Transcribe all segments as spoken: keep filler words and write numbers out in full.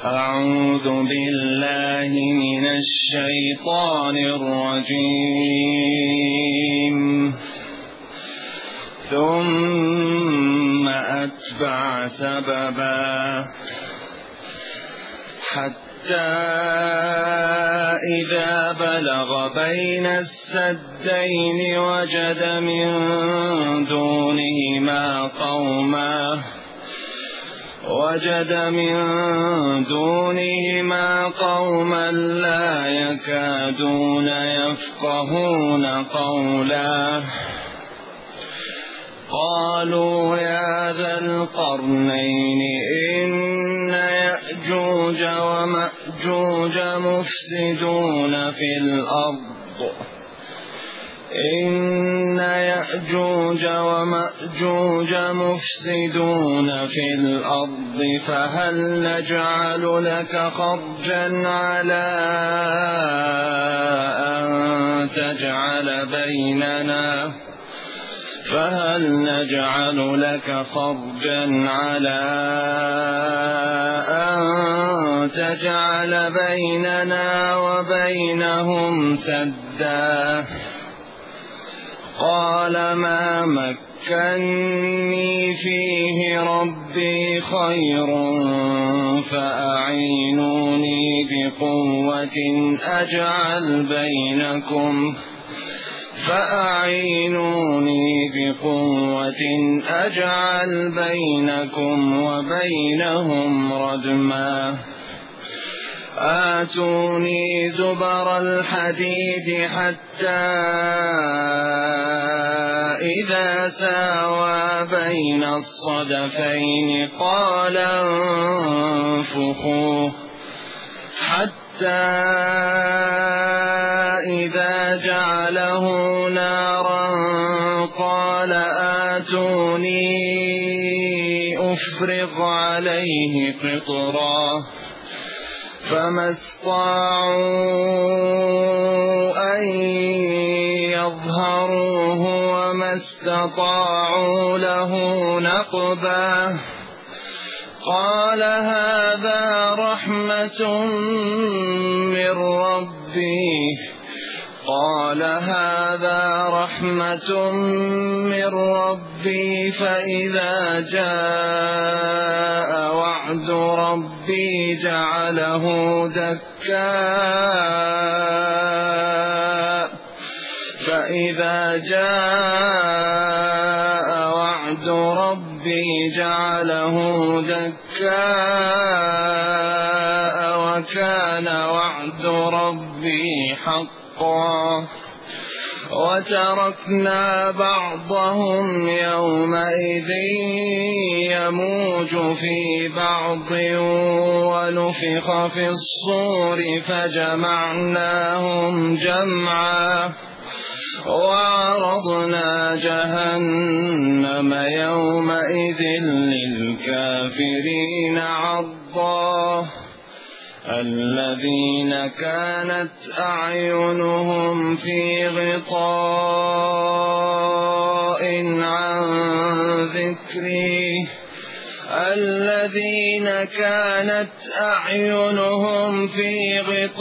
أعوذ بالله من الشيطان الرجيم. ثم أتبع سببا حتى إذا بلغ بين السدين وجد من دونهما قوما وجد من دونهما قوما لا يكادون يفقهون قولا. قالوا يا ذا القرنين إن يأجوج ومأجوج مفسدون في الأرض إن يأجوج ومأجوج مفسدون في الأرض فهل نجعل لك خرجا على أن تجعل بيننا فهل نجعل لك خرجا على أن تجعل بيننا وبينهم سدا. قال ما مكني فيه ربي خير فأعينوني بقوة أجعل بينكم فأعينوني بقوة أجعل بينكم وبينهم ردما. آتوني زبر الحديد حتى إذا ساوى بين الصدفين قال انفخوا حتى إذا جعله نارا قال آتوني أفرغ عليه قطرا. فما استطاعوا أن يظهروه وما استطاعوا له نقبا. قال هذا رحمة من ربي قال هذا رحمة من ربي فإذا جاء وعد ربي جعله دكا فإذا جاء وعد ربي جعله دكا وكان وعد ربي حقا. وتركنا بعضهم يومئذ يموج في بعض ونفخ في الصور فجمعناهم جمعا وعرضنا جهنم يومئذ للكافرين عرضا. الذين كانت أعينهم في غطاء عن ذكري الذين كانت أعينهم في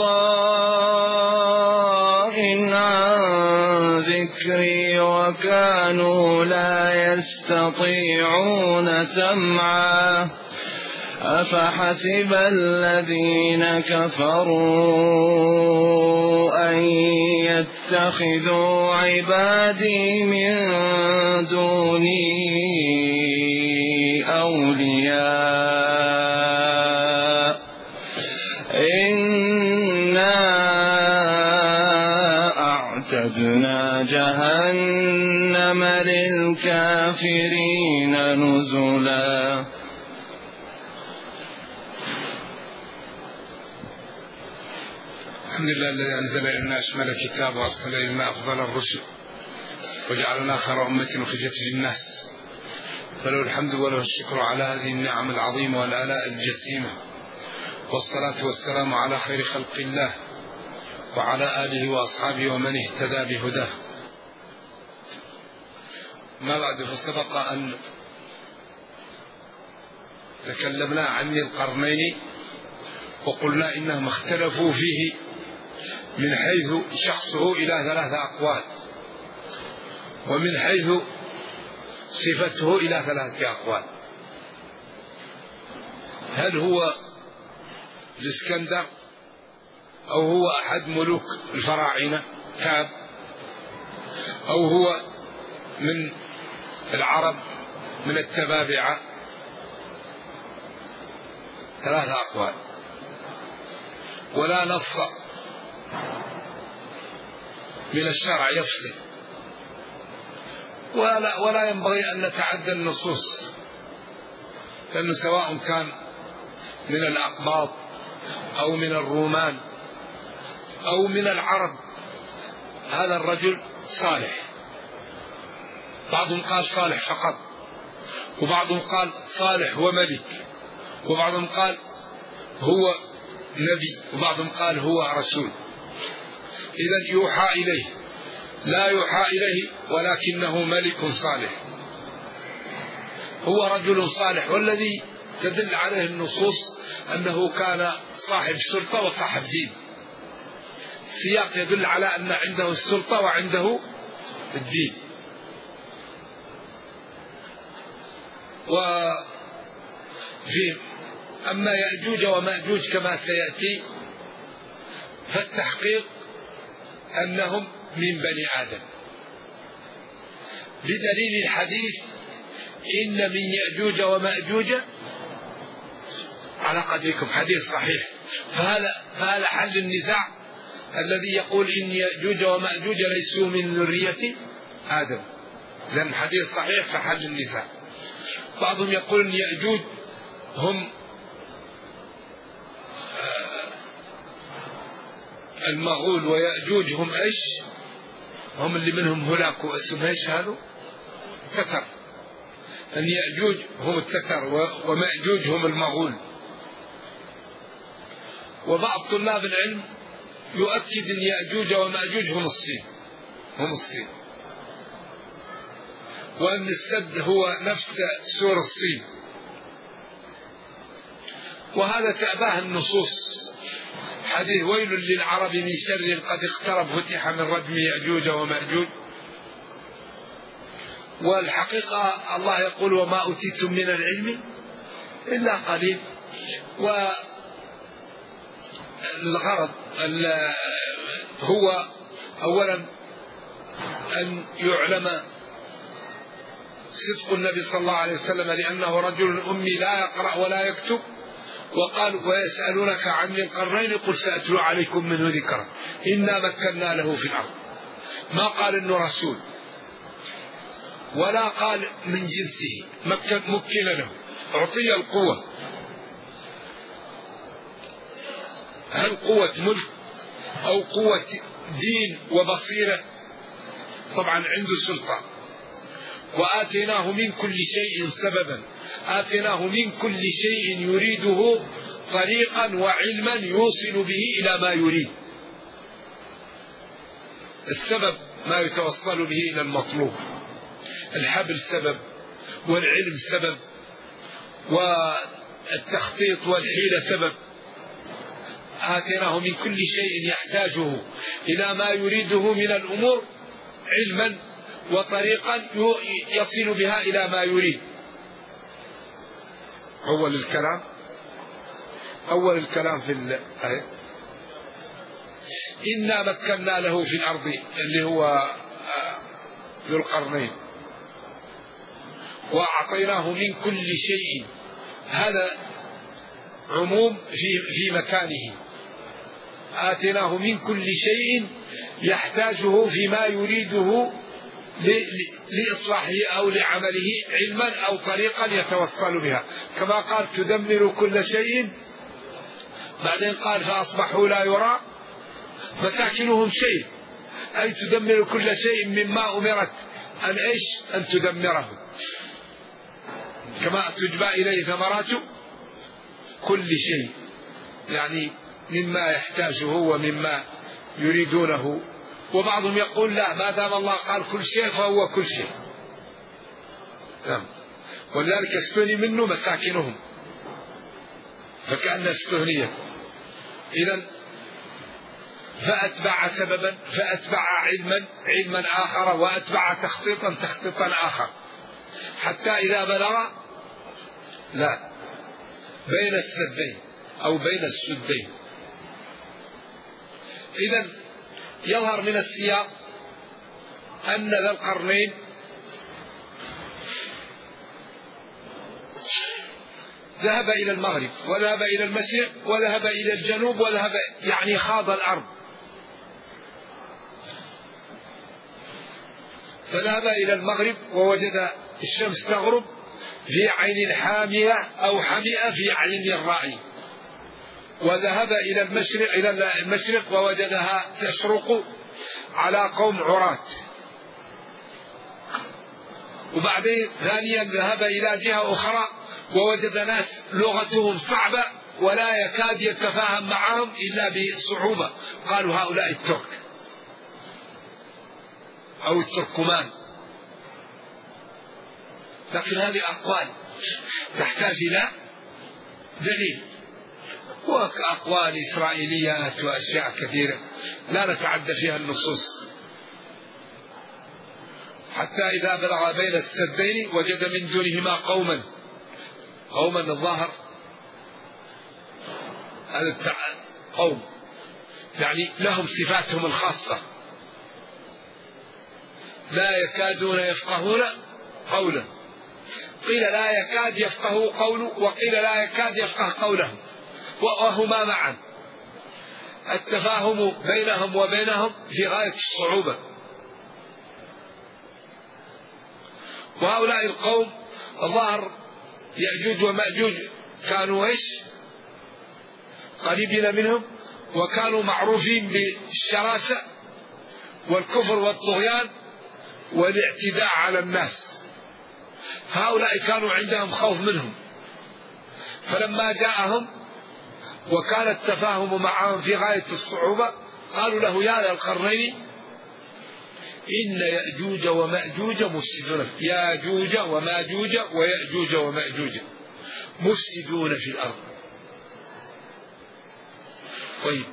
غطاء عن ذكري وكانوا لا يستطيعون سمعا. أفحسب الذين كفروا أن يتخذوا عبادي من دوني أولياء إنا أعتدنا جهنم للكافرين نزلا. الحمد لله الذي أنزل إلينا أشمل الكتاب وأرسل إلينا أفضل الرسل وجعلنا خير أمة أخرجت للناس فله الحمد وله الشكر على هذه النعم العظيمة والآلاء الجسيمة. والصلاة والسلام على خير خلق الله وعلى آله وأصحابه ومن اهتدى بهداه. ما بعد، فسبق أن تكلمنا عن القرنين وقلنا إنهم اختلفوا فيه من حيث شخصه إلى ثلاثة أقوال، ومن حيث صفته إلى ثلاثة أقوال. هل هو الإسكندر أو هو أحد ملوك الفراعنة كاب، أو هو من العرب من التبابعة؟ ثلاثة أقوال، ولا نص من الشرع يفصل، ولا, ولا ينبغي أن نتعدى النصوص، لأنه سواء كان من الأقباط أو من الرومان أو من العرب هذا الرجل صالح. بعضهم قال صالح فقط، وبعضهم قال صالح وملك، وبعضهم قال هو نبي، وبعضهم قال هو رسول. إذن يوحى إليه، لا يوحى إليه ولكنه ملك صالح، هو رجل صالح. والذي تدل عليه النصوص أنه كان صاحب سلطة وصاحب دين. السياق يدل على أن عنده السلطة وعنده الدين. وفي أما يأجوج ومأجوج كما سيأتي فالتحقيق أنهم من بني آدم، بدليل الحديث إن من يأجوج ومأجوج على قدركم، حديث صحيح. فهذا فهذا حل النزاع الذي يقول إن يأجوج ومأجوج ليسوا من ذرية آدم، لأن الحديث صحيح فحل النزاع. بعضهم يقول إن يأجوج هم المغول، ويأجوج هم إيش؟ هم اللي منهم هلاك واسم إيش هذا؟ تتر. أن يأجوج هم التتر ومأجوج هم المغول. وبعض طلاب العلم يؤكد أن يأجوج ومأجوج هم الصين، هم الصين، وأن السد هو نفس سور الصين. وهذا تأباه النصوص، حديث ويل للعرب من شر قد اقترب فتح من ردم يأجوج ومأجوج. والحقيقة الله يقول وما أوتيتم من العلم إلا قليل. والغرض هو أولا أن يعلم صدق النبي صلى الله عليه وسلم لأنه رجل أمي لا يقرأ ولا يكتب. وقال ويسألونك عن ذي القرنين قل سأتلو عليكم منه ذكرا إنا مكنا له في الأرض. ما قال إنه رسول ولا قال من جنسه، مكن له، أعطي القوة. هل قوة ملك أو قوة دين وبصيرة؟ طبعا عنده سلطة. وآتيناه من كل شيء سببا، آتيناه من كل شيء يريده طريقا وعلما يوصل به إلى ما يريد. السبب ما يتوصل به إلى المطلوب، الحبل سبب، والعلم سبب، والتخطيط والحيلة سبب. آتيناه من كل شيء يحتاجه إلى ما يريده من الأمور علما وطريقا يصل بها إلى ما يريد. أول الكلام أول الكلام في الآية إنا مكنا له في الأرض اللي هو ذو القرنين، وأعطيناه من كل شيء. هذا عموم في في مكانه. آتيناه من كل شيء يحتاجه فيما يريده لإصلاحه أو لعمله علما أو طريقا يتوصل بها، كما قال تدمر كل شيء. بعدين قال فأصبحوا لا يرى مساكنهم شيء، أي تدمر كل شيء مما أمرت أن إيش أن تدمره، كما تجبى إليه ثمرات كل شيء، يعني مما يحتاجه ومما يريدونه. وبعضهم يقول لا، ما دام الله قال كل شيء فهو كل شيء. نعم. ولذلك استثني منه مساكنهم، فكأن استثنيت إذن فأتبع سببا فأتبع علما علما آخر وأتبع تخطيطا تخطيطا آخر، حتى إذا بلغ لا بين السدين أو بين السدين. إذن يظهر من السياق أن ذا القرنين ذهب إلى المغرب وذهب إلى المشرق وذهب إلى الجنوب وذهب يعني خاض الأرض، فذهب إلى المغرب ووجد الشمس تغرب في عين حامية أو حمئة في عين الرائي، وذهب إلى المشرق إلى المشرق ووجدها تشرق على قوم عراة، وبعدين ثانيا ذهب إلى جهة أخرى ووجد ناس لغتهم صعبة ولا يكاد يتفاهم معهم إلا بصعوبة، قالوا هؤلاء الترك أو التركمان. لكن هذه أقوال تحتاج إلى دليل، وأقوال إسرائيليات وأشياء كثيرة لا نتعدى فيها النصوص. حتى إذا بلغ بين السدين وجد من دونهما قوما قوما الظاهر هذا قوم يعني لهم صفاتهم الخاصة، لا يكادون يفقهون قولا، قيل لا يكاد يفقه قوله وقيل لا يكاد يفقه قوله، وهما معا. التفاهم بينهم وبينهم في غاية الصعوبة. وهؤلاء القوم الظاهر يأجوج ومأجوج كانوا ايش قريبين منهم، وكانوا معروفين بالشراسة والكفر والطغيان والاعتداء على الناس، هؤلاء كانوا عندهم خوف منهم. فلما جاءهم وكان التفاهم معهم في غاية الصعوبة قالوا له يا ذا القرنين إن يأجوج ومأجوج مفسدون، ياجوج وماجوج ويأجوج ومأجوج مفسدون في الأرض. طيب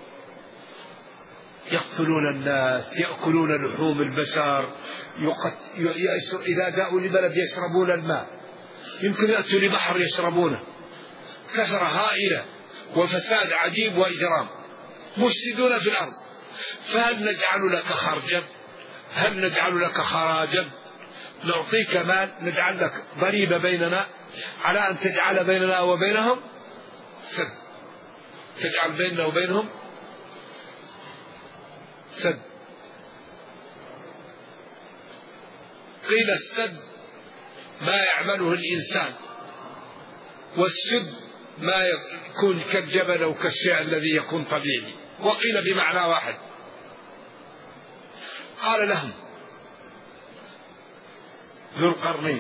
يقتلون الناس، يأكلون لحوم البشر، إذا جاءوا لبلد يشربون الماء، يمكن يأتوا لبحر يشربونه، كثرة هائلة وفساد عجيب وإجرام، مفسدون في الأرض. فهل نجعل لك خرجا؟ هل نجعل لك خراجا؟ نعطيك مال، نجعل لك ضريبة بيننا على أن تجعل بيننا وبينهم سد، تجعل بيننا وبينهم سد. قيل السد ما يعمله الإنسان، والسد ما يكون كالجبل أو كالشيء الذي يكون طبيعي، وقيل بمعنى واحد. قال لهم ذو القرنين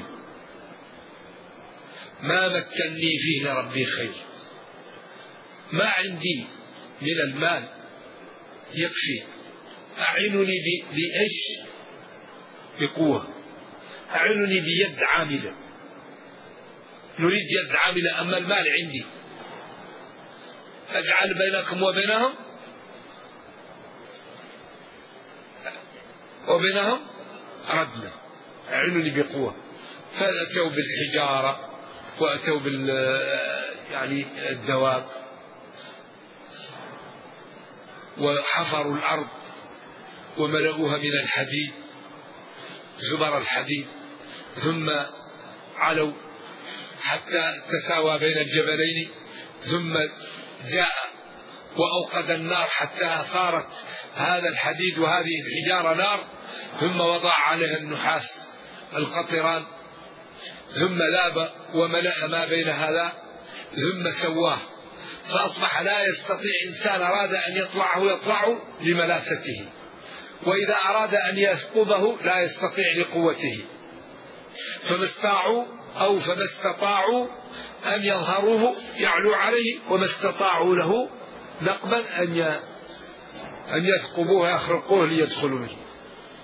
ما مكنني فيه ربي خير، ما عندي من المال يكفي، أعينني بإيش؟ بقوة، أعينني بيد عاملة، نريد يد عاملة، أما المال عندي، أجعل بينكم وبينهم وبينهم ردنا، أعينني بقوة. فأتوا بالحجارة وأتوا بال يعني الدواب وحفروا الأرض وملؤوها من الحديد، زبر الحديد، ثم علوا حتى تساوى بين الجبلين، ثم جاء وأوقد النار حتى صارت هذا الحديد وهذه الحجارة نار، ثم وضع عليها النحاس القطران، ثم ذاب وملأ ما بين هذا، ثم سواه، فأصبح لا يستطيع إنسان أراد أن يطلعه يطلعه لملاسته، وإذا أراد أن يثقبه لا يستطيع لقوته، فما استطاعوا أو فما استطاعوا أن يظهروه يعلو عليه، وما استطاعوا له نقبا أن أن يثقبوه يخرقوه ليدخلوا منه.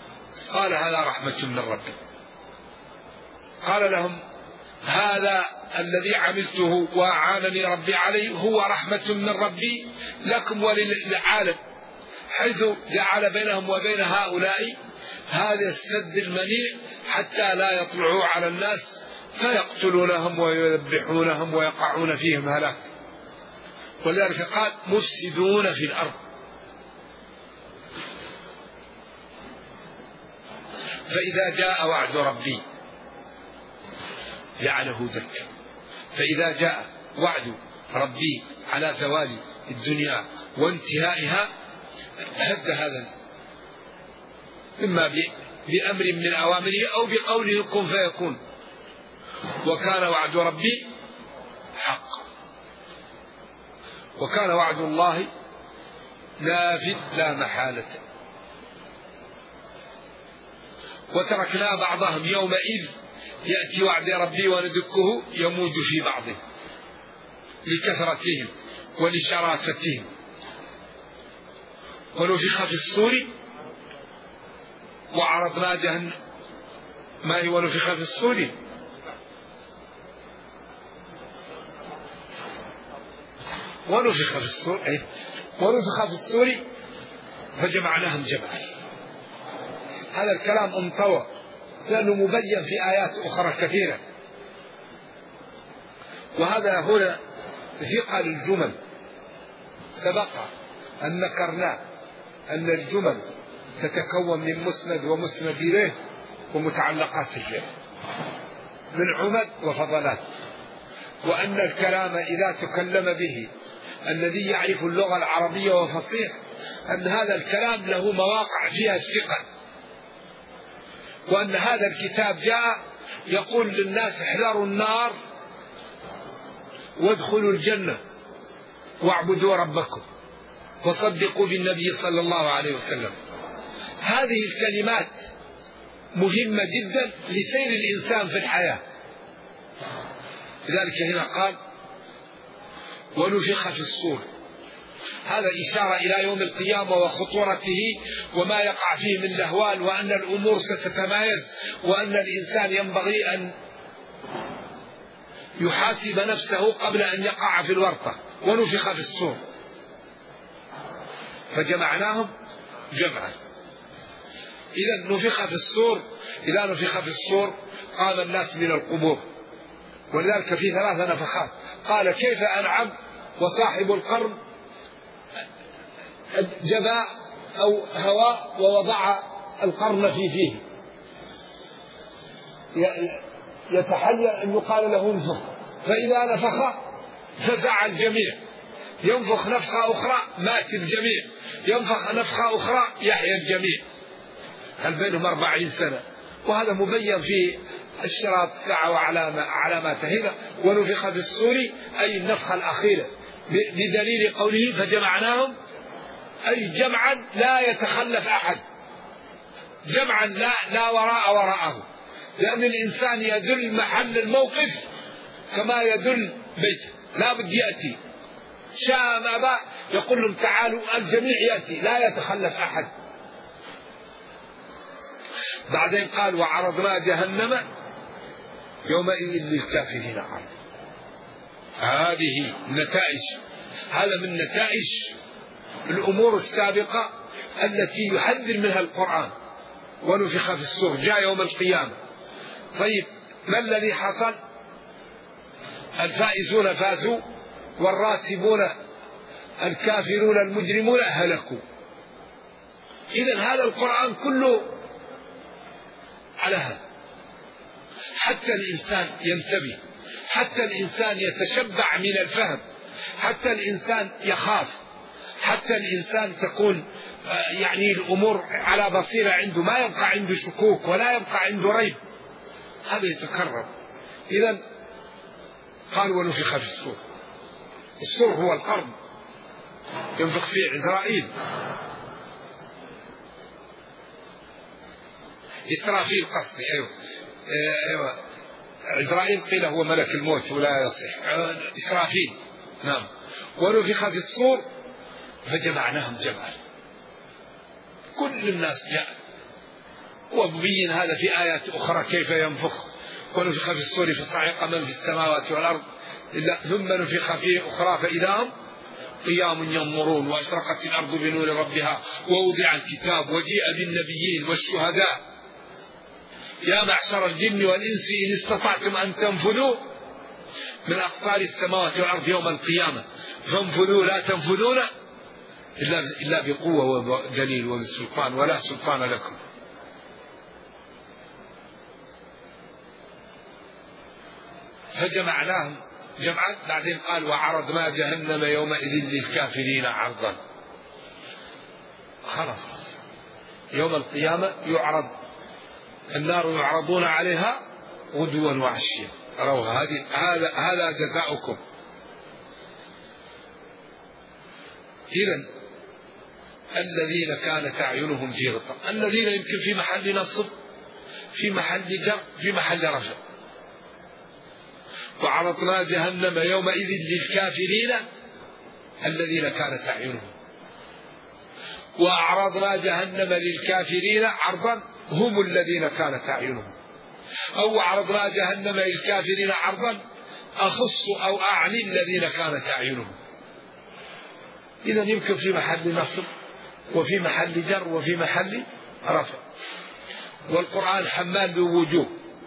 قال هذا رحمة من ربي. قال لهم هذا الذي عملته وأعانني ربي عليه هو رحمة من ربي لكم وللعالم، حيث جعل بينهم وبين هؤلاء هذا السد المنيع حتى لا يطلعوا على الناس فيقتلونهم ويذبحونهم ويقعون فيهم هلاك. ولذلك قال مفسدون في الأرض. فإذا جاء وعد ربي جعله دكا، فإذا جاء وعد ربي على زوال الدنيا وانتهائها هد هذا، إما بأمر من أوامره أو بقوله كن فيكون. وكان وعد ربي حق، وكان وعد الله نافذ لا محالة. وتركنا بعضهم يومئذ يأتي وعد ربي وندكه يموج في بعضه لكثرتهم ولشراستهم. ونفخ في الصور وعرضنا جهنم. ما هي ونفخ في الصور؟ ونفخ في الصور أي ونفخ في الصور فجمعناهم جمعا. هذا الكلام انطوى لأنه مبين في آيات أخرى كثيرة، وهذا هنا ثقل الجمل. سبق أن ذكرنا أن الجمل تتكون من مسند ومسند إليه ومتعلقات الفعل من عمد وفضلات، وأن الكلام إذا تكلم به الذي يعرف اللغة العربية وفصيح أن هذا الكلام له مواقع فيها الثقل، وأن هذا الكتاب جاء يقول للناس احذروا النار وادخلوا الجنة واعبدوا ربكم وصدقوا بالنبي صلى الله عليه وسلم. هذه الكلمات مهمة جدا لسير الإنسان في الحياة. لذلك هنا قال ونفخ في الصور. هذا إشارة إلى يوم القيامة وخطورته وما يقع فيه من الأهوال، وأن الأمور ستتمايز، وأن الإنسان ينبغي أن يحاسب نفسه قبل أن يقع في الورطة. ونفخ في الصور فجمعناهم جمعا. إذا نفخ في الصور، إذا نفخ في الصور قام الناس من القبور، ولذلك في ثلاث نفخات. قال كيف أنعم وصاحب القرن جباء أو هواء ووضع القرن في فيه، يتحيأ أن يقال له انفخ، فإذا نفخ فزع الجميع، ينفخ نفخة أخرى مات الجميع، ينفخ نفخة أخرى يحيى الجميع. هل بينهم أربعين سنة، وهذا مبين في الشراط الساعة وعلاماتها. هنا ونفخ في الصور أي النفخة الأخيرة، بدليل قوله فجمعناهم أي جمعا لا يتخلف أحد، جمعا لا, لا وراء وراءه، لأن الإنسان يدل محل الموقف كما يدل بيته، لا بد يأتي شاء ما با يقول لهم تعالوا، الجميع يأتي لا يتخلف أحد. بعدين قال وعرضنا جهنم يومئذ للكافرين عرضا. هذه نتائج، هذا من نتائج الأمور السابقة التي يحذر منها القرآن. ونفخ في الصور جاء يوم القيامة. طيب ما الذي حصل؟ الفائزون فازوا والراسبون الكافرون المجرمون هلكوا. إذن هذا القرآن كله على هذا، حتى الإنسان ينتبه، حتى الإنسان يتشبع من الفهم، حتى الإنسان يخاف، حتى الإنسان تكون يعني الأمور على بصيرة عنده، ما يبقى عنده شكوك ولا يبقى عنده ريب، هذا يتكرر. إذن قال ونفخ في الصور. الصور هو القرن ينفخ فيه عزرائيل، إسرافيل قصدي، أيوة أيوة عزرائيل قيل هو ملك الموت ولا يصح، إسرافيل نعم. ونفخ في الصور فجمعناهم جمعا، كل الناس جاء، وبين هذا في آيات أخرى كيف ينفخ ونفخ في الصور فصعق من في السماوات والأرض ثم نفخ فيه أخرى فإذا هم قيام ينظرون وأشرقت الأرض بنور ربها ووضع الكتاب وجيء بالنبيين والشهداء يا معشر الجن والإنس إن استطعتم أن تنفذوا من أقطار السماوات والأرض يوم القيامة فانفذوا لا تنفذون إلا بقوة ودليل وبالسلطان ولا سلطان لكم. فجمعناهم جمعت بعدين قال وعرضنا جهنم يومئذ للكافرين عرضا. خلاص يوم القيامة يعرض النار يعرضون عليها غدوا وعشيا روها هذه هذا هذا جزاؤكم. إذن الذين كانت أعينهم في غطاء الذين يمكن في محل نصب في محل جر في محل رفع. وعرضنا جهنم يومئذ للكافرين الذين كانت أعينهم وأعرضنا جهنم للكافرين عرضا هم الذين كانت أعينهم أو عرضنا جهنم للكافرين عرضا أخص أو أعني الذين كانت أعينهم. إذن يمكن في محل نصب وفي محل جر وفي محل رفع. والقرآن حمال بوجوه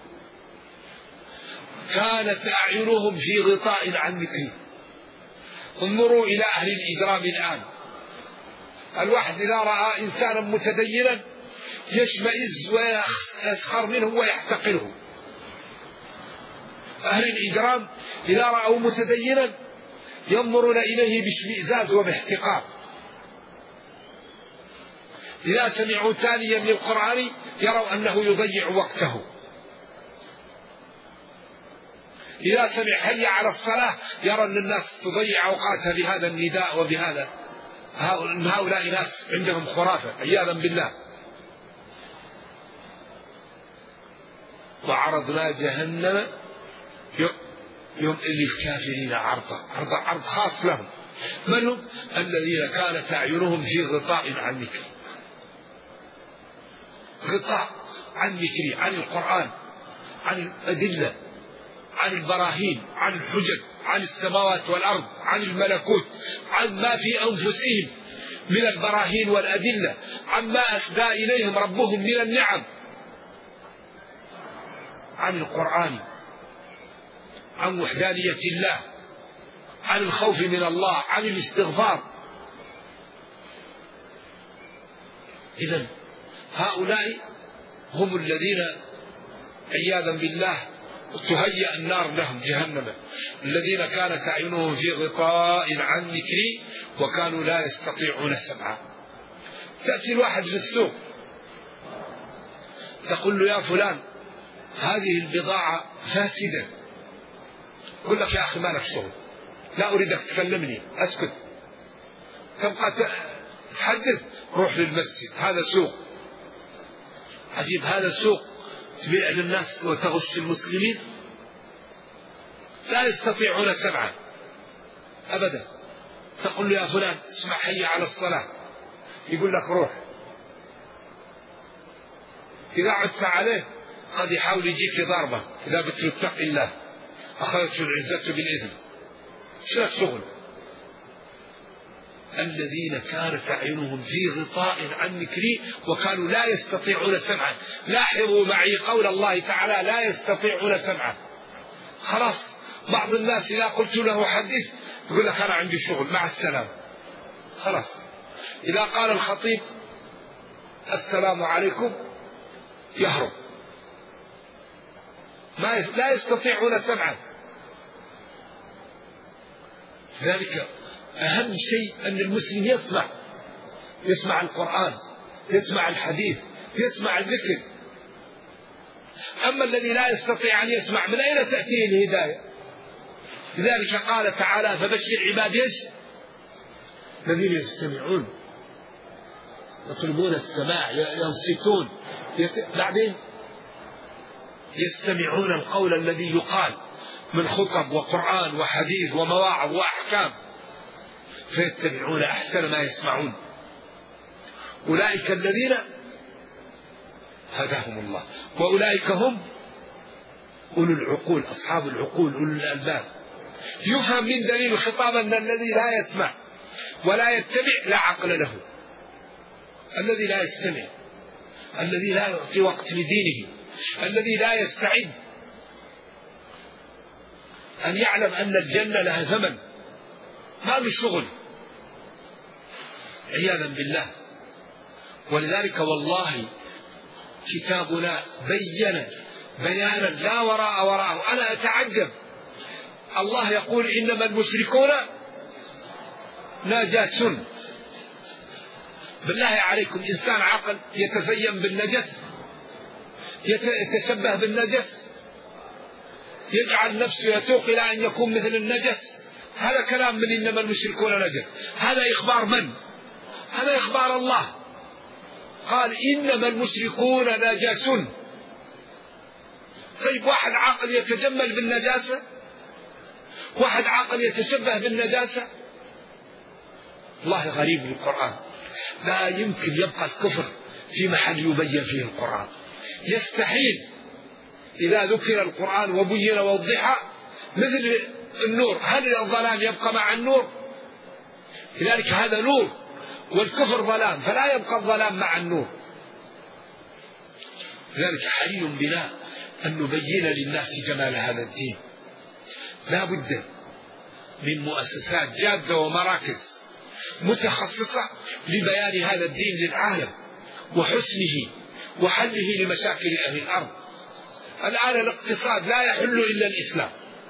كانت أعينهم في غطاء عن ذكري. انظروا إلى أهل الإجرام الآن. الواحد إذا رأى إنسانا متدينا يشمئز ويسخر منه ويحتقره. أهل الإجرام إذا رأوا متدينا ينظرون إليه باشمئزاز وباحتقار. إذا سمعوا تاليا للقرآن يروا أنه يضيع وقته. إذا سمع حي على الصلاة يرى أن الناس تضيع أوقاتها بهذا النداء وبهذا. هؤلاء ناس عندهم خرافة عياذا بالله. وعرضنا جهنم يوم للكافرين عرضا عرضا عرض خاص لهم. من هم؟ الذين كانت أعينهم في غطاء عن ذكري. غطاء عن ذكري عن القرآن عن الأدلة عن البراهين عن الحجج عن السماوات والأرض عن الملكوت عن ما في أنفسهم من البراهين والأدلة عما أسدى إليهم ربهم من النعم عن القرآن عن وحدانية الله عن الخوف من الله عن الاستغفار. إذن هؤلاء هم الذين عياذا بالله تهيأ النار لهم جهنم الذين كانت أعينهم في غطاء عن ذكري وكانوا لا يستطيعون السمع. تأتي الواحد في السوق تقول له يا فلان هذه البضاعة فاسدة. يقول لك يا أخي ما لك شغل لا أريدك تكلمني أسكت. تبقى تحدث روح للمسجد هذا سوق. عجيب هذا سوق تبيع للناس وتغش المسلمين لا يستطيعون سمعا أبدا. تقول له يا فلان اسمع حي على الصلاة يقول لك روح. إذا عدت عليه قد يحاول يجيك ضربة. إذا قلت له اتق الله أخذته العزة بالإذن. شو شغل؟ الذين كانت أعينهم في غطاء عن ذكري وكانوا لا يستطيعون سمعا. لاحظوا معي قول الله تعالى لا يستطيعون سمعا. خلاص بعض الناس إذا قلت له حدث يقول لك أنا عندي شغل مع السلام. خلاص إذا قال الخطيب السلام عليكم يهرب. ما لا يستطيعون سمعا. ذلك أهم شيء أن المسلم يسمع يسمع القرآن يسمع الحديث يسمع الذكر. أما الذي لا يستطيع أن يسمع من أين تأتيه الهداية؟ لذلك قال تعالى فبشر عبادي الذين يستمعون يطلبون السماع ينصتون يت... بعدين يستمعون القول الذي يقال من خطب وقرآن وحديث ومواعظ وأحكام فيتبعون أحسن ما يسمعون. أولئك الذين هداهم الله وأولئك هم أولو العقول، أصحاب العقول، أولو الألباب. يفهم من دليل الخطاب أن الذي لا يسمع ولا يتبع لا عقل له، الذي لا يستمع، الذي لا يعطي وقت لدينه، الذي لا يستعد أن يعلم أن الجنة لها ثمن، ما له شغل، عياذا بالله. ولذلك والله كتابنا بين بيانا لا وراء وراءه. أنا أتعجب، الله يقول إنما المشركون نجس. بالله عليكم إنسان عاقل يتزين بالنجس، يتشبه بالنجس، يجعل نفسه يتوق إلى أن يكون مثل النجس؟ هذا كلام من إنما المشركون نجس. هذا إخبار من؟ هذا إخبار الله، قال إنما المشركون نجس. طيب واحد عاقل يتجمل بالنجاسة؟ واحد عاقل يتشبه بالنجاسة؟ الله غريب القرآن، لا يمكن يبقى الكفر في محل يبين فيه القرآن، يستحيل. إذا ذكر القرآن وبين ووضح مثل النور، هل الظلام يبقى مع النور؟ لذلك هذا نور والكفر ظلام، فلا يبقى الظلام مع النور. لذلك حري بنا أن نبين للناس جمال هذا الدين. لا بد من مؤسسات جادة ومراكز متخصصة لبيان هذا الدين للعالم وحسنه وحله لمشاكل أهل الأرض. الآن الاقتصاد لا يحل إلا الإسلام،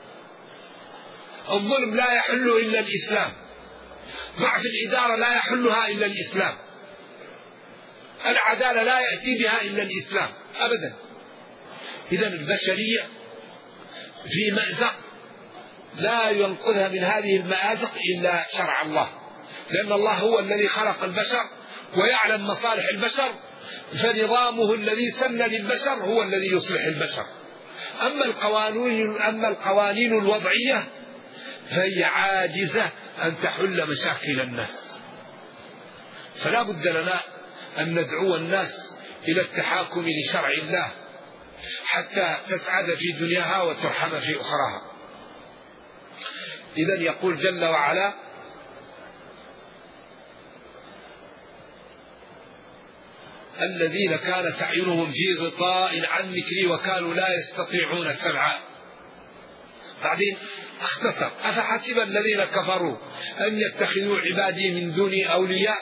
الظلم لا يحل إلا الإسلام، ضعف الإدارة لا يحلها إلا الإسلام، العدالة لا يأتي بها إلا الإسلام أبدا. إذن البشرية في مأزق لا ينقذها من هذه المآزق إلا شرع الله، لأن الله هو الذي خلق البشر ويعلم مصالح البشر، فنظامه الذي سن للبشر هو الذي يصلح البشر. أما القوانين, أما القوانين الوضعية فهي عاجزة أن تحل مشاكل الناس. فلا بد لنا أن ندعو الناس إلى التحاكم لشرع الله حتى تسعد في دنياها وترحم في أخراها. إذن يقول جل وعلا: الذين كانت أعينهم في غطاء عن ذكري وكانوا لا يستطيعون سمعا. بعدين اختصر: أفحسب الذين كفروا أن يتخذوا عبادي من دوني أولياء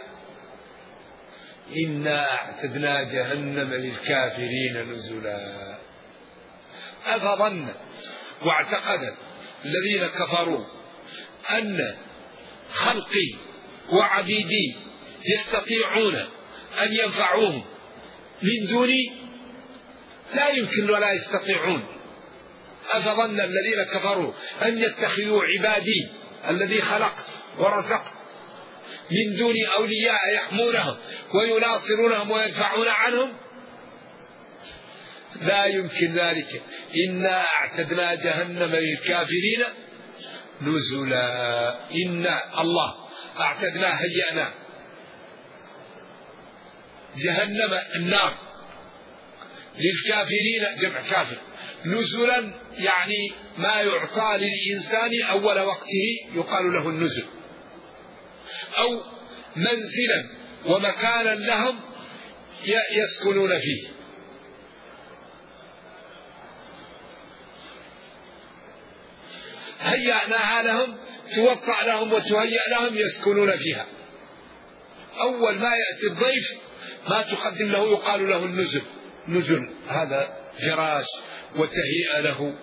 إنا أعتدنا جهنم للكافرين نزلا. أفظن واعتقد الذين كفروا أن خلقي وعبيدي يستطيعون أن ينفعوهم من دوني؟ لا يمكن ولا يستطيعون. أفظن الذين كفروا أن يتخذوا عبادي الذي خلقت ورزقت من دوني أولياء يحمونهم ويناصرونهم ويدفعون عنهم؟ لا يمكن ذلك. إنا أعتدنا جهنم للكافرين نزلا. إنا الله أعتدنا هيئنا جهنم النار للكافرين جمع كافر، نزلا يعني ما يعطى للإنسان أول وقته يقال له النزل، أو منزلا ومكانا لهم يسكنون فيه. هيأناها لهم، توطأ لهم وتهيأ لهم يسكنون فيها. أول ما يأتي الضيف ما تقدم له يقال له النزل. نزل هذا فراش وتهيئة له.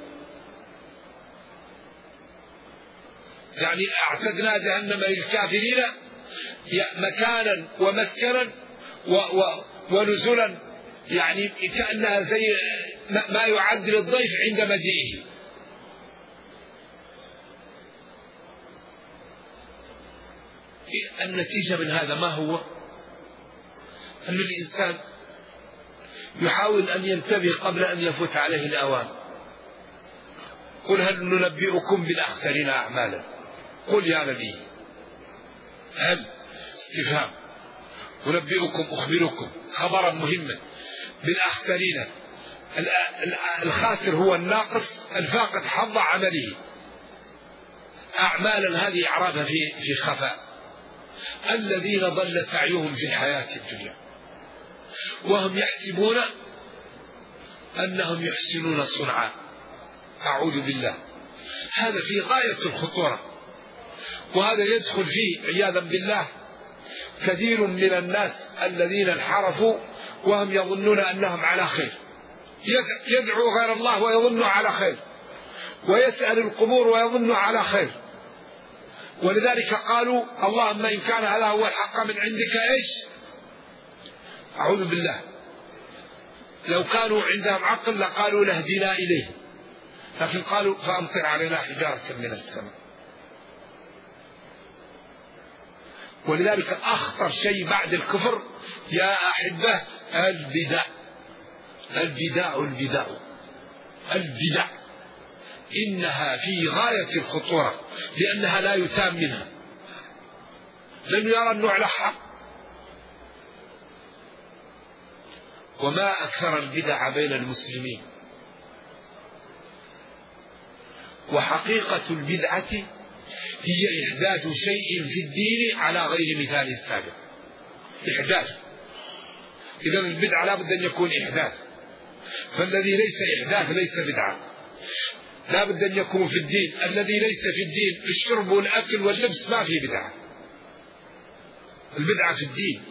يعني أعتدنا جهنم للكافرين مكانا ومسكنا ونزلا، يعني كأنها زي ما يعد للضيف عند مجيئه. النتيجة من هذا ما هو؟ أن الإنسان يحاول أن ينتبه قبل أن يفوت عليه الأوان. قل هل ننبئكم بالأخسرين أعمالا؟ قل يا نبي هل استفهام، ننبئكم أخبركم خبرا مهما بالأخسرين الخاسر هو الناقص الفاقد حظ عمله. أعمالا هذه أعرابها في في خفاء. الذين ضل سعيهم في الحياة الدنيا وهم يحسبون أنهم يحسنون صنعا. أعوذ بالله، هذا في غاية الخطورة، وهذا يدخل فيه عياذا بالله كثير من الناس الذين انحرفوا وهم يظنون أنهم على خير، يدعو غير الله ويظن على خير، ويسأل القبور ويظن على خير. ولذلك قالوا اللهم إن كان هذا هو الحق من عندك إيش، أعوذ بالله، لو كانوا عندهم عقل لقالوا لهدنا إليه، لكن قالوا فأمطر علينا حجارة من السماء. ولذلك أخطر شيء بعد الكفر يا أحبة البدع. البدع البدع البدع إنها في غاية الخطورة، لأنها لا يتام منها، لأنه يرى أنه على حق. وما أكثر البدع بين المسلمين. وحقيقة البدعة هي إحداث شيء في الدين على غير مثال سابق. إحداث، إذا البدعة لا بد أن يكون إحداث، فالذي ليس إحداث ليس بدعة. لا بد أن يكون في الدين، الذي ليس في الدين الشرب والأكل واللبس ما في بدعة. البدعة في الدين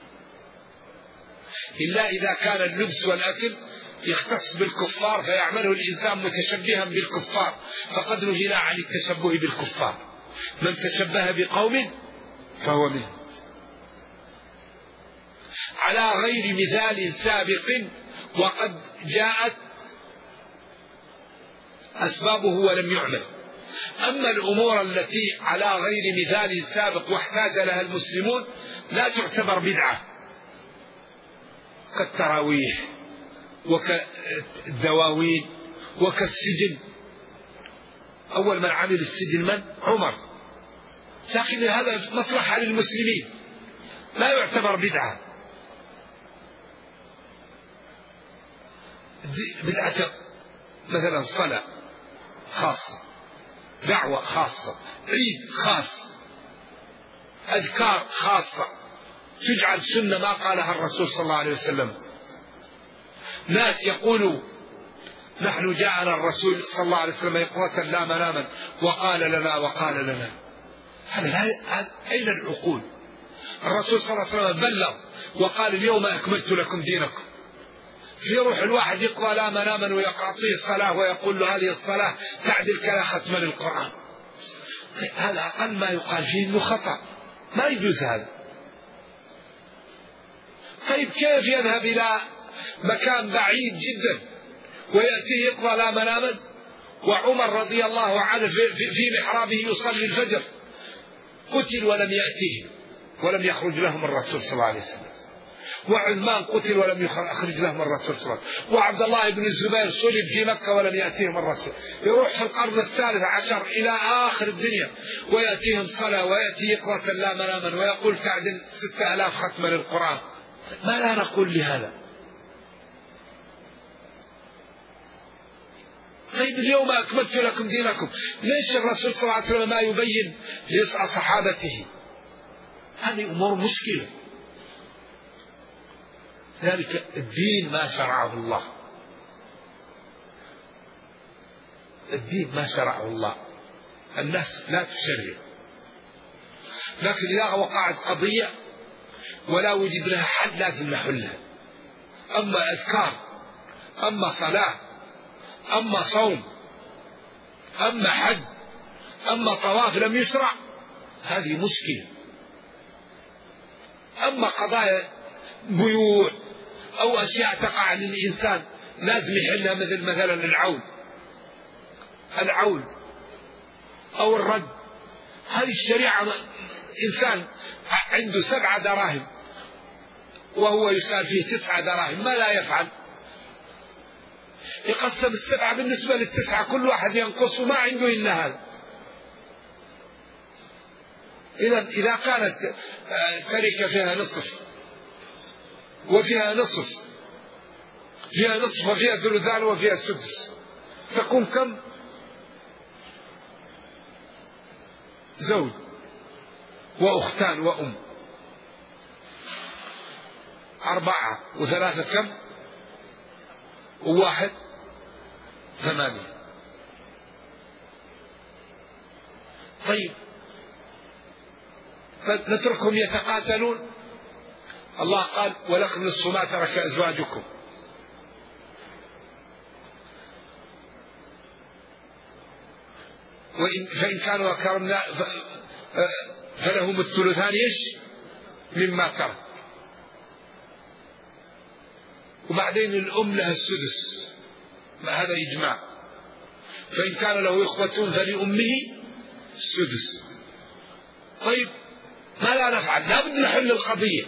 إلا إذا كان اللبس والأكل يختص بالكفار فيعمله الإنسان متشبها بالكفار، فقد نهينا عن التشبه بالكفار. من تشبه بقوم فهو منهم على غير مثال سابق، وقد جاءت أسبابه ولم يعمل. أما الأمور التي على غير مثال سابق واحتاج لها المسلمون لا تعتبر بدعة، كالتراويح وكالدواوين وكالسجن. أول من عمل السجن من؟ عمر، لكن هذا مصلحة للمسلمين لا يعتبر بدعة. بدعة مثلا صلاة خاصة، دعوة خاصة، عيد خاص، أذكار خاصة تجعل سنة ما قالها الرسول صلى الله عليه وسلم. ناس يقولوا نحن جاءنا الرسول صلى الله عليه وسلم يقظة لا مناما وقال لنا وقال لنا. هذا لا، أين العقول؟ الرسول صلى الله عليه وسلم بلغ وقال اليوم أكملت لكم دينكم. في روح الواحد يقرأ لا مناما ويقاطيه الصلاة ويقول له هذه الصلاة تعدل كلا ختم للقرآن. هذا أقل ما يقال فيه إنه خطأ، ما يجوز هذا. طيب كيف يذهب إلى مكان بعيد جدا ويأتي يقرأ لا مناما، وعمر رضي الله عنه في محرابه يصلي الفجر قتل ولم يأتيه ولم يخرج لهم الرسول صلى الله عليه وسلم، وعثمان قتل ولم يخرج لهم الرسول صلى الله عليه وسلم، وعبد الله بن الزبير صلب في مكة ولم يأتيهم الرسول. يروح في القرن الثالث عشر إلى آخر الدنيا ويأتيهم صلاة ويأتي يقرأ لا مناما ويقول تعدل ستة آلاف ختمة للقرآن. ما لا نقول لهذا؟ طيب اليوم أكملت لكم دينكم، ليش الرسول صلى الله عليه وسلم ما يبين لصحابته؟ هذه أمور مشكلة. ذلك الدين ما شرعه الله، الدين ما شرعه الله، الناس لا تشرع. لكن إذا وقعت قضية ولا وجد لها حل لازم نحلها. أما أذكار، أما صلاة، أما صوم، أما حج، أما طواف لم يشرع، هذه مشكلة. أما قضايا بيوع أو أشياء تقع للإنسان لازم يحلها، مثل مثلا العول العول أو الرد. هذه الشريعة إنسان عنده سبعة دراهم وهو يسال فيه تسعة دراهم، ما لا يفعل؟ يقسم السبعة بالنسبة للتسعة، كل واحد ينقص وما عنده إلا هذا. إذا إذا كانت تركة فيها نصف وفيها نصف فيها نصف وفيها ثلثان وفيها سدس، تكون كم؟ زوج وأختان وأم، أربعة وثلاثة كم؟ وواحد ثمانية. طيب نتركهم يتقاتلون؟ الله قال ولكم نصف ما ترك أزواجكم. وإن فإن كانوا أكثر من فلهم الثلثان إيش مما ترك. وبعدين الأم لها السدس، ما هذا إجماع. فإن كان له إخوة فلأمه السدس. طيب ما لا نفعل؟ لا بد نحل القضية.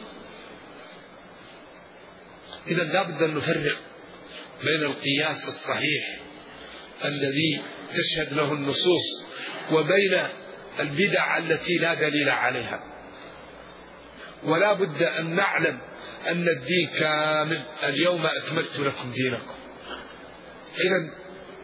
إذا لا بد أن نفرق بين القياس الصحيح الذي تشهد له النصوص وبين البدع التي لا دليل عليها. ولا بد أن نعلم أن الدين كامل، اليوم أكملت لكم دينكم. إذن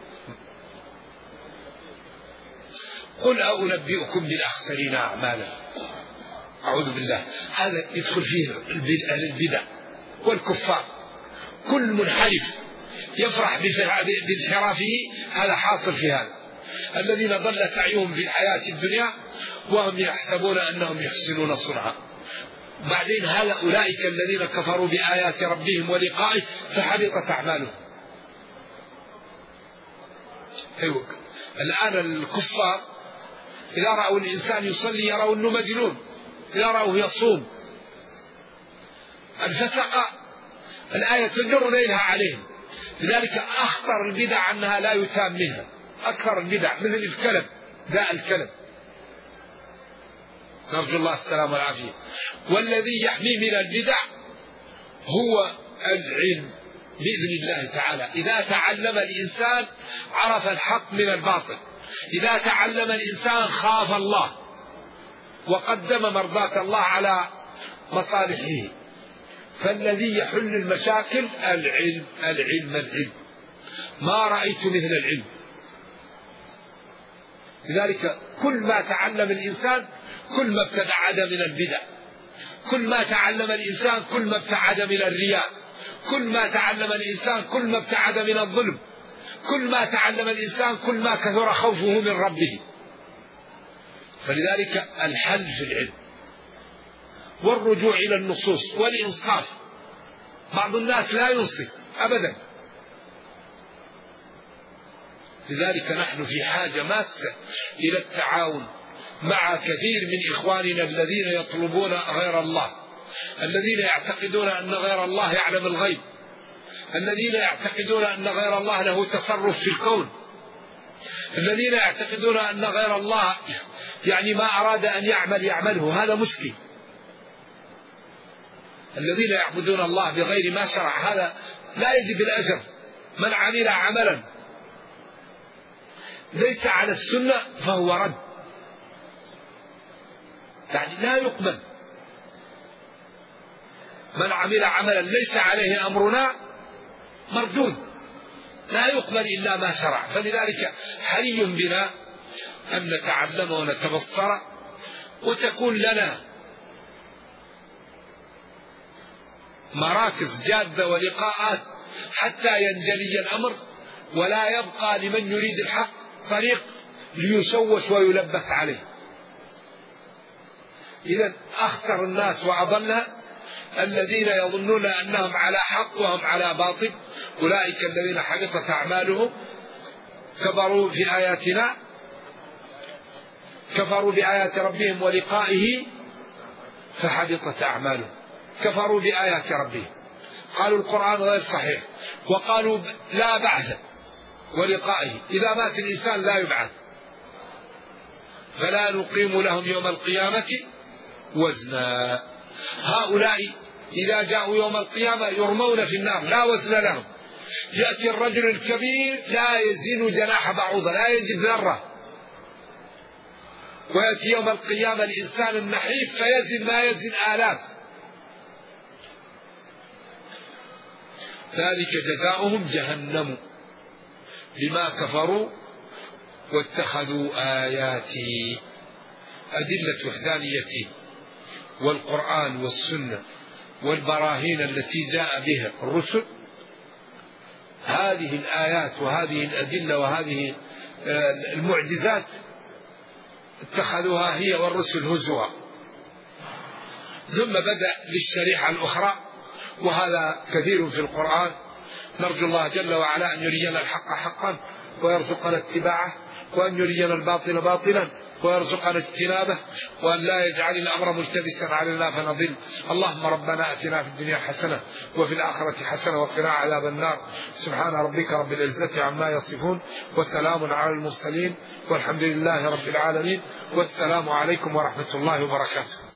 قل أنبئكم بالأخسرين أعمالا. أعوذ بالله، هذا يدخل فيه أهل البدع والكفار. كل منحرف يفرح بانحرافه، هذا حاصل في هذا. الذين ضل سعيهم في الحياة الدنيا وهم يحسبون أنهم يحسنون صنعا. بعدين هذا أولئك الذين كفروا بآيات ربهم ولقائه فحبطت أعمالهم. أيوة. الآن الكفار إذا رأوا الإنسان يصلي يروا أنه مجنون، إذا رأوه يصوم. الفسقة الآية تجر ليلها عليهم. لذلك أخطر البدع أنها لا يتام منها. أكثر البدع مثل الكلب، داء الكلب، نرجو الله السلام والعافية. والذي يحمي من البدع هو العلم بإذن الله تعالى. إذا تعلم الإنسان عرف الحق من الباطل، إذا تعلم الإنسان خاف الله وقدم مرضاة الله على مصالحه. فالذي يحل المشاكل العلم العلم العلم. ما رأيت مثل العلم. لذلك كل ما تعلم الإنسان كل ما ابتعد من البدع، كل ما تعلم الإنسان كل ما ابتعد من الرياء، كل ما تعلم الإنسان كل ما ابتعد من الظلم، كل ما تعلم الإنسان كل ما كثر خوفه من ربه. فلذلك الحل في العلم والرجوع إلى النصوص والإنصاف. بعض الناس لا ينصف أبدا. لذلك نحن في حاجة ماسة إلى التعاون مع كثير من إخواننا الذين يطلبون غير الله، الذين يعتقدون أن غير الله يعلم الغيب، الذين يعتقدون أن غير الله له تصرف في الكون، الذين يعتقدون أن غير الله يعني ما أراد أن يعمل يعمله. هذا مشكل. الذين يعبدون الله بغير ما شرع هذا لا يجب الأجر. من عمل عملا ليس على السنة فهو رد، يعني لا يقبل. من عمل عملا ليس عليه أمرنا مردود، لا يقبل إلا ما شرع. فلذلك حري بنا أن نتعلم ونتبصر وتكون لنا مراكز جادة ولقاءات حتى ينجلي الأمر، ولا يبقى لمن يريد الحق طريق ليشوش ويلبس عليه. إذن أخطر الناس وأضلها الذين يظنون أنهم على حق وهم على باطل. أولئك الذين حبطت أعمالهم، كفروا في آياتنا، كفروا بآيات ربهم ولقائه فحبطت أعمالهم. كفروا بآيات ربهم، قالوا القرآن غير صحيح، وقالوا لا بعث ولقائه، إذا مات الإنسان لا يبعث، فلا نقيم لهم يوم القيامة وزنا. هؤلاء إذا جاءوا يوم القيامة يرمون في النار لا وزن لهم. يأتي الرجل الكبير لا يزن جناح بعوضة، لا يجد ذرة، ويأتي يوم القيامة الإنسان النحيف فيزن ما يزن آلاف. ذلك جزاؤهم جهنم بما كفروا واتخذوا آياتي. أدلة وحدانيتي والقرآن والسنة والبراهين التي جاء بها الرسل، هذه الآيات وهذه الأدلة وهذه المعجزات اتخذوها هي والرسل هزوا، ثم بدأ للشريعة الأخرى، وهذا كثير في القرآن. نرجو الله جل وعلا أن يرينا الحق حقا ويرزقنا اتباعه، وأن يرينا الباطل باطلا ويرزقنا اجتنابه، وأن لا يجعل الأمر ملتبسا علينا فنضل. اللهم ربنا أتنا في الدنيا حسنة وفي الآخرة حسنة وقنا عذاب النار. سبحان ربك رب العزة عما يصفون وسلام على المرسلين والحمد لله رب العالمين، والسلام عليكم ورحمة الله وبركاته.